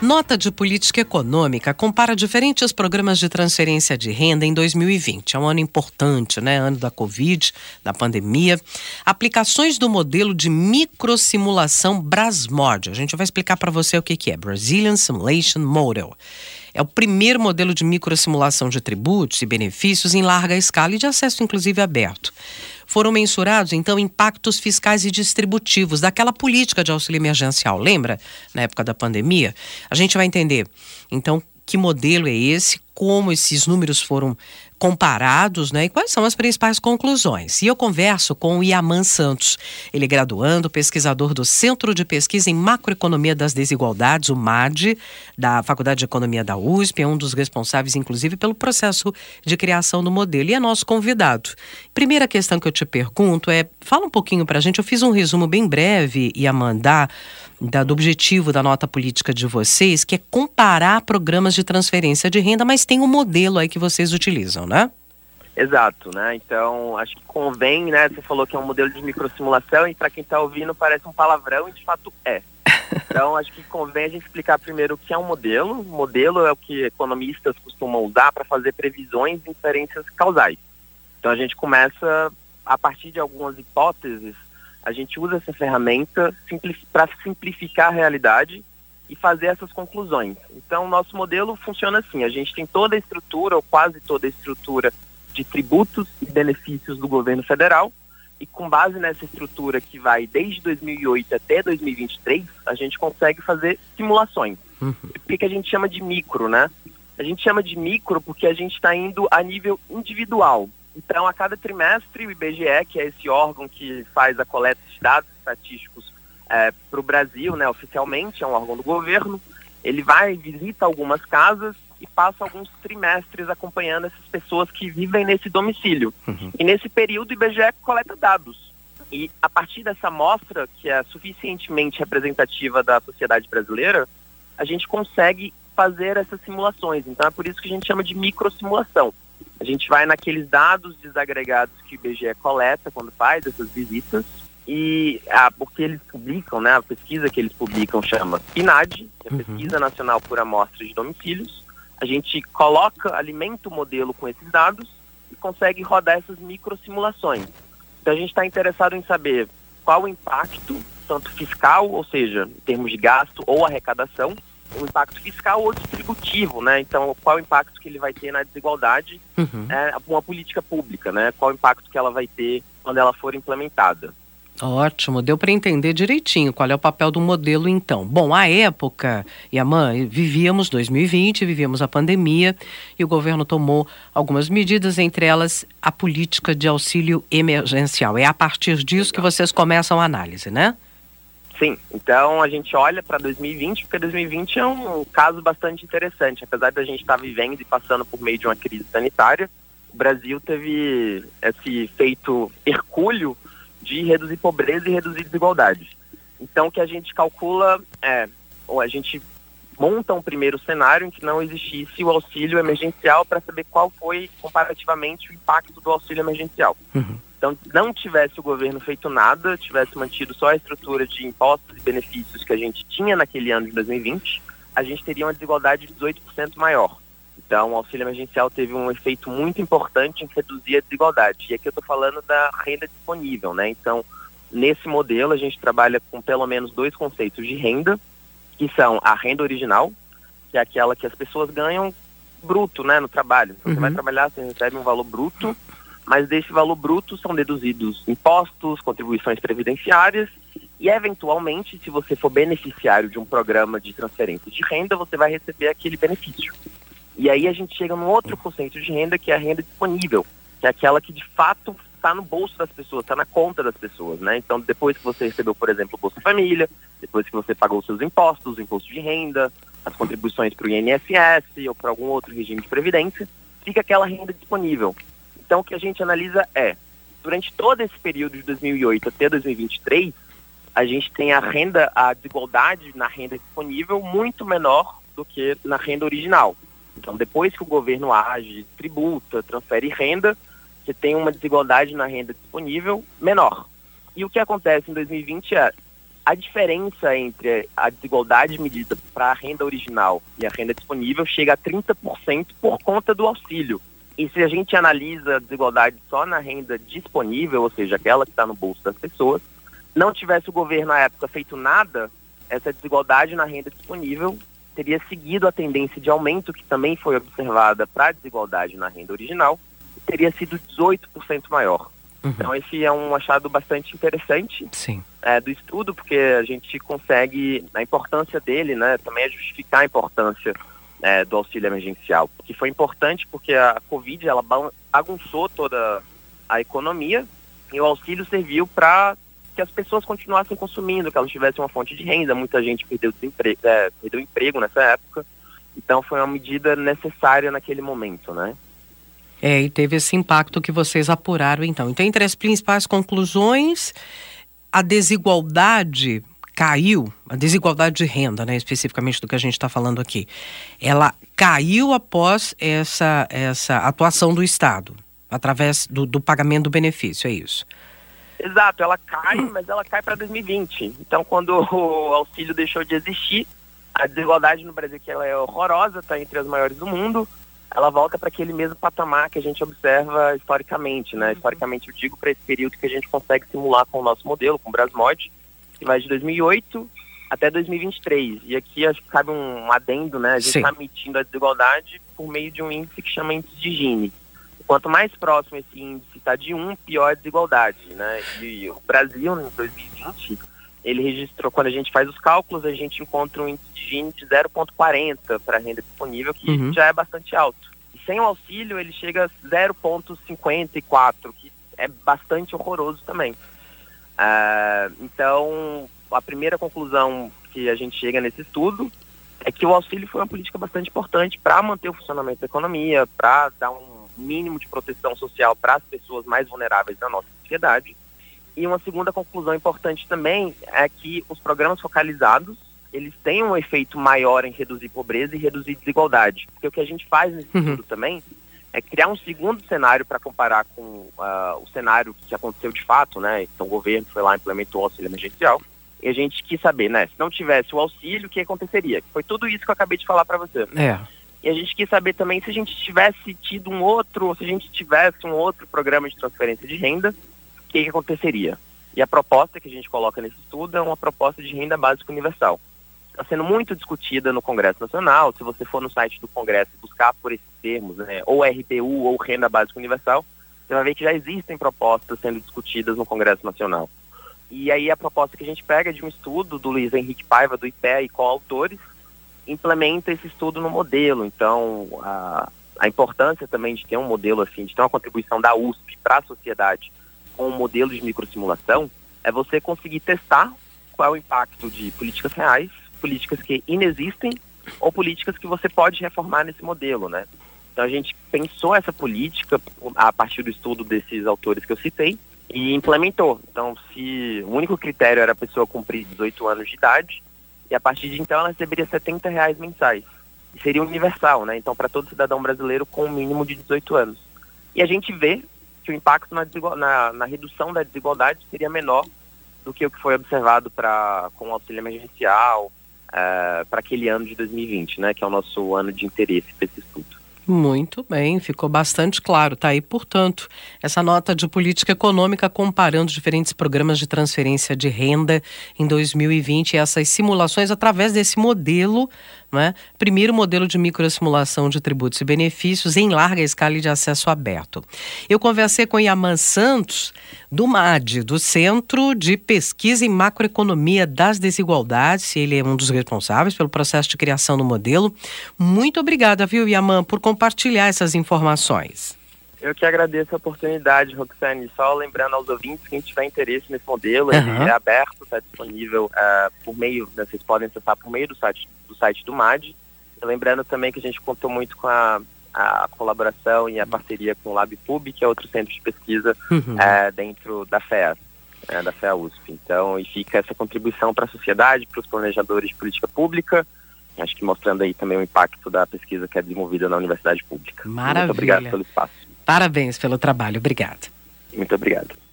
Nota de política econômica compara diferentes programas de transferência de renda em 2020. É um ano importante, né? Ano da Covid, da pandemia. Aplicações do modelo de microsimulação BRASMOD. A gente vai explicar para você o que é Brazilian Simulation Model. É o primeiro modelo de microsimulação de tributos e benefícios em larga escala e de acesso inclusive aberto. Foram mensurados, então, impactos fiscais e distributivos daquela política de auxílio emergencial. Lembra? Na época da pandemia? A gente vai entender, então, que modelo é esse, como esses números foram comparados, né? E quais são as principais conclusões. E eu converso com o Yaman Santos. Ele é graduando, pesquisador do Centro de Pesquisa em Macroeconomia das Desigualdades, o MAD, da Faculdade de Economia da USP, é um dos responsáveis, inclusive, pelo processo de criação do modelo e é nosso convidado. Primeira questão que eu te pergunto é, fala um pouquinho pra gente, eu fiz um resumo bem breve, Yaman, do objetivo da nota política de vocês, que é comparar programas de transferência de renda, mas tem um modelo aí que vocês utilizam, né? Exato, né? Então, acho que convém, né? Você falou que é um modelo de microsimulação e para quem está ouvindo parece um palavrão e de fato é. Então, acho que convém a gente explicar primeiro o que é um modelo. O modelo é o que economistas costumam usar para fazer previsões de inferências causais. Então, a gente começa, a partir de algumas hipóteses, a gente usa essa ferramenta para simplificar a realidade e fazer essas conclusões. Então, o nosso modelo funciona assim, a gente tem toda a estrutura, ou quase toda a estrutura de tributos e benefícios do governo federal, e com base nessa estrutura que vai desde 2008 até 2023, a gente consegue fazer simulações. Por que a gente chama de micro, né? A gente chama de micro porque a gente está indo a nível individual. Então, a cada trimestre, o IBGE, que é esse órgão que faz a coleta de dados estatísticos para o Brasil, né, oficialmente, é um órgão do governo, ele vai, visita algumas casas e passa alguns trimestres acompanhando essas pessoas que vivem nesse domicílio. E nesse período, o IBGE coleta dados. E a partir dessa amostra, que é suficientemente representativa da sociedade brasileira, a gente consegue fazer essas simulações. Então, é por isso que a gente chama de microsimulação. A gente vai naqueles dados desagregados que o IBGE coleta quando faz essas visitas e porque eles publicam, né, a pesquisa que eles publicam chama PNAD, que é a Pesquisa Nacional por Amostra de Domicílios. A gente alimenta o modelo com esses dados e consegue rodar essas microsimulações. Então a gente está interessado em saber qual o impacto, tanto fiscal, ou seja, em termos de gasto ou arrecadação, o impacto fiscal ou distributivo, né? Então, qual o impacto que ele vai ter na desigualdade, uma política pública, né? Qual o impacto que ela vai ter quando ela for implementada. Ótimo, deu para entender direitinho qual é o papel do modelo então. Bom, à época, Yaman, vivíamos 2020, vivíamos a pandemia e o governo tomou algumas medidas, entre elas a política de auxílio emergencial. É a partir disso que vocês começam a análise, né? Sim, então a gente olha para 2020, porque 2020 é um caso bastante interessante. Apesar da gente estar vivendo e passando por meio de uma crise sanitária, o Brasil teve esse feito hercúleo de reduzir pobreza e reduzir desigualdade. Então o que a gente calcula a gente monta um primeiro cenário em que não existisse o auxílio emergencial para saber qual foi comparativamente o impacto do auxílio emergencial. Então, não tivesse o governo feito nada, tivesse mantido só a estrutura de impostos e benefícios que a gente tinha naquele ano de 2020, a gente teria uma desigualdade de 18% maior. Então, o auxílio emergencial teve um efeito muito importante em reduzir a desigualdade. E aqui eu estou falando da renda disponível, né? Então, nesse modelo, a gente trabalha com pelo menos 2 conceitos de renda, que são a renda original, que é aquela que as pessoas ganham bruto, né, no trabalho. Então, você vai trabalhar, você recebe um valor bruto, mas desse valor bruto são deduzidos impostos, contribuições previdenciárias e, eventualmente, se você for beneficiário de um programa de transferência de renda, você vai receber aquele benefício. E aí a gente chega num outro conceito de renda, que é a renda disponível, que é aquela que, de fato, está no bolso das pessoas, está na conta das pessoas, né? Então, depois que você recebeu, por exemplo, o Bolsa Família, depois que você pagou os seus impostos, o imposto de renda, as contribuições para o INSS ou para algum outro regime de previdência, fica aquela renda disponível. Então, o que a gente analisa é, durante todo esse período de 2008 até 2023, a gente tem a desigualdade na renda disponível muito menor do que na renda original. Então, depois que o governo age, tributa, transfere renda, você tem uma desigualdade na renda disponível menor. E o que acontece em 2020 é, a diferença entre a desigualdade medida para a renda original e a renda disponível chega a 30% por conta do auxílio. E se a gente analisa a desigualdade só na renda disponível, ou seja, aquela que está no bolso das pessoas, não tivesse o governo na época feito nada, essa desigualdade na renda disponível teria seguido a tendência de aumento que também foi observada para a desigualdade na renda original, e teria sido 18% maior. Então esse é um achado bastante interessante do estudo, porque a gente consegue, a importância dele, né, também é justificar a importância do auxílio emergencial, que foi importante porque a Covid ela bagunçou toda a economia e o auxílio serviu para que as pessoas continuassem consumindo, que elas tivessem uma fonte de renda. Muita gente perdeu emprego nessa época, então foi uma medida necessária naquele momento, né? E teve esse impacto que vocês apuraram, então. Então, entre as principais conclusões, a desigualdade caiu, a desigualdade de renda, né, especificamente do que a gente está falando aqui, ela caiu após essa atuação do Estado, através do pagamento do benefício, é isso? Exato, ela cai, mas ela cai para 2020. Então, quando o auxílio deixou de existir, a desigualdade no Brasil, que ela é horrorosa, está entre as maiores do mundo, ela volta para aquele mesmo patamar que a gente observa historicamente, né? Historicamente, eu digo, para esse período que a gente consegue simular com o nosso modelo, com o Brasmod, que vai de 2008 até 2023. E aqui acho que cabe um adendo, né? A gente está medindo a desigualdade por meio de um índice que chama índice de Gini. Quanto mais próximo esse índice está de 1, pior a desigualdade, né? E o Brasil, em 2020, ele registrou, quando a gente faz os cálculos, a gente encontra um índice de Gini de 0,40 para a renda disponível, que já é bastante alto. E sem o auxílio, ele chega a 0,54, que é bastante horroroso também. Então, a primeira conclusão que a gente chega nesse estudo é que o auxílio foi uma política bastante importante para manter o funcionamento da economia, para dar um mínimo de proteção social para as pessoas mais vulneráveis da nossa sociedade. E uma segunda conclusão importante também é que os programas focalizados, eles têm um efeito maior em reduzir pobreza e reduzir desigualdade. Porque o que a gente faz nesse estudo também é criar um segundo cenário para comparar com o cenário que aconteceu de fato, né? Então o governo foi lá e implementou o auxílio emergencial. E a gente quis saber, né? Se não tivesse o auxílio, o que aconteceria? Foi tudo isso que eu acabei de falar para você. E a gente quis saber também se a gente tivesse tido se a gente tivesse um outro programa de transferência de renda, o que aconteceria? E a proposta que a gente coloca nesse estudo é uma proposta de renda básica universal. Está sendo muito discutida no Congresso Nacional. Se você for no site do Congresso e buscar por esses termos, né, ou RBU ou Renda Básica Universal, você vai ver que já existem propostas sendo discutidas no Congresso Nacional. E aí a proposta que a gente pega é de um estudo do Luiz Henrique Paiva, do IPEA e coautores, implementa esse estudo no modelo. Então, a importância também de ter um modelo assim, de ter uma contribuição da USP para a sociedade com um modelo de microsimulação, é você conseguir testar qual é o impacto de políticas reais, políticas que inexistem ou políticas que você pode reformar nesse modelo, né? Então a gente pensou essa política a partir do estudo desses autores que eu citei e implementou. Então, se o único critério era a pessoa cumprir 18 anos de idade, e a partir de então ela receberia R$70 mensais. E seria universal, né? Então, para todo cidadão brasileiro com um mínimo de 18 anos. E a gente vê que o impacto na redução da desigualdade seria menor do que o que foi observado com o auxílio emergencial para aquele ano de 2020, né? Que é o nosso ano de interesse para esse estudo. Muito bem, ficou bastante claro. Tá aí, portanto, essa nota de política econômica comparando diferentes programas de transferência de renda em 2020 e essas simulações através desse modelo, né? Primeiro modelo de microsimulação de tributos e benefícios em larga escala e de acesso aberto. Eu conversei com Yaman Santos, do MAD, do Centro de Pesquisa em Macroeconomia das Desigualdades. Ele é um dos responsáveis pelo processo de criação do modelo. Muito obrigada, viu, Yaman, por compartilhar essas informações. Eu que agradeço a oportunidade, Roxane. Só lembrando aos ouvintes, quem tiver interesse nesse modelo, ele é aberto, está disponível por meio, né, vocês podem acessar por meio do site do MAD. E lembrando também que a gente contou muito com a colaboração e a parceria com o LabPub, que é outro centro de pesquisa dentro da FEA, da FEA USP. Então, e fica essa contribuição para a sociedade, para os planejadores de política pública, acho que mostrando aí também o impacto da pesquisa que é desenvolvida na universidade pública. Maravilha. Muito obrigado pelo espaço. Parabéns pelo trabalho. Obrigada. Muito obrigado.